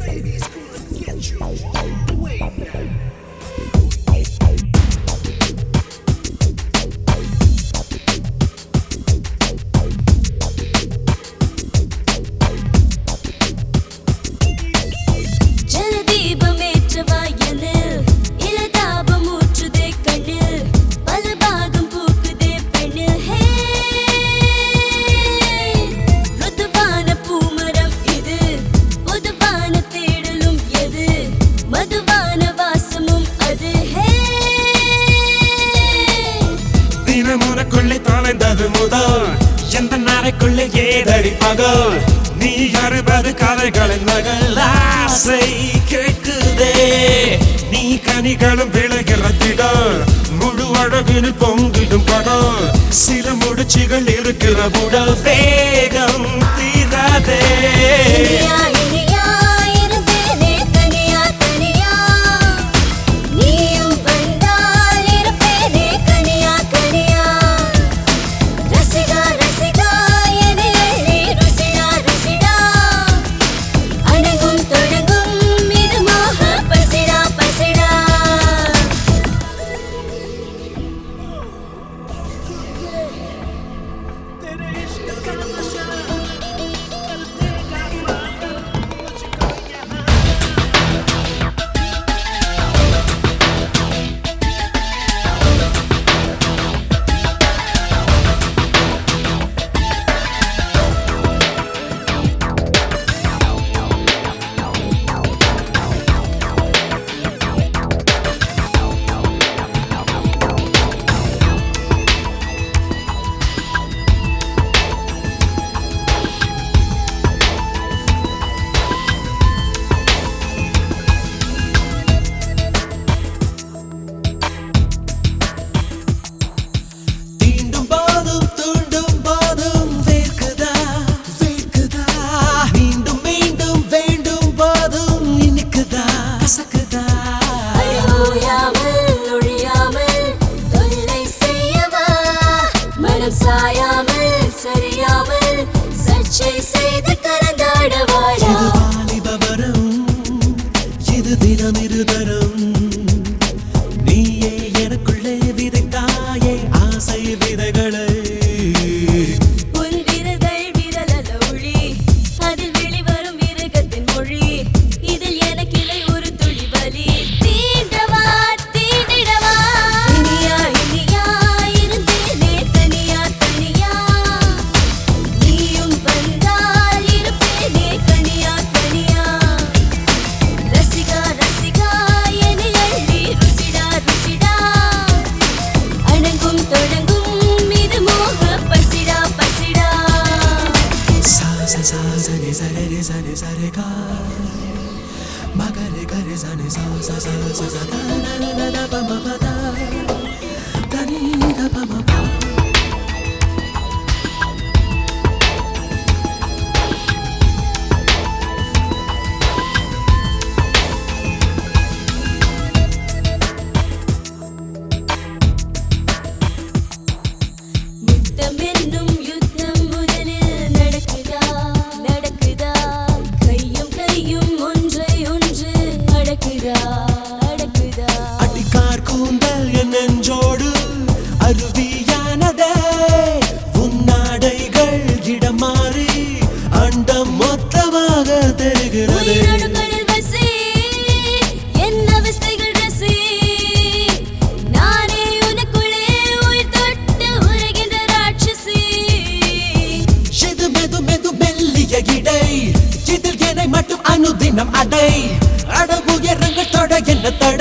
எந்த நாளைக்குள்ளே ஏதடி பகல் நீ அறுபது கதைகளின் மகள் ஆசை கேட்குதே நீ கனிகளும் விளைகிறதிடம் முழு அழகில் பொங்கிடும் படம் சில முடிச்சுகள் இருக்கிற உடல் வேகம் தீராதே சாயாமல் சரியாமல் சர்ச்சை செய்து கலந்தாடவாடா இது வாலிபவரம் இது தினம் இருதரம் நீயே எனக்குள்ளே விதைத்தாயே ஆசை விதைகளை உன் விரல்கள் விரலல ஒளி அதில் வெளிவரும் விரகத்தின் மொழி இதில் எனக்கிளை ஒரு துளி வலி தீண்டவா தீண்டிடவா இனியா இனியா இருந்தேனே தனியா தனியா நீயும் வந்தால் இருப்பேனே கனியா கனியா ரசிகா ரசிகா என்னை அள்ளி ருசிடா ருசிடா அணங்கும் தொடங்கும் இது மோக பசிடா பசிடா சா சா சா சனி சரே சனி சரே கா மகரே கரே சனி சா சா சா சா சா தா நா நா நா ப ம ப தா தா நீ தா ப ம ப யுத்தம் என்னும் யுத்தம் முதலில் நடக்குதா நடக்குதா கையும் கையும் ஒன்றை ஒன்று அடக்குதா அடக்குதா அடிக்கார் கூந்தல் என் நெஞ்சோடு அருவியானதே உன்னாடைகள் இடம் மாறி அண்டம் மொத்தமாக தெரிகிறது உயிரணுக்களில் வசி என் அவஸ்தைகள் ரசி நானே உனக்குள்ளே உயிர் தொட்டு உருகின்ற ராட்சசி இது மெது மெது மெல்லிய இடை இதில் என்னை மட்டும் அனுதினம் அடை அட உயரங்கள் தொட என்ன தடை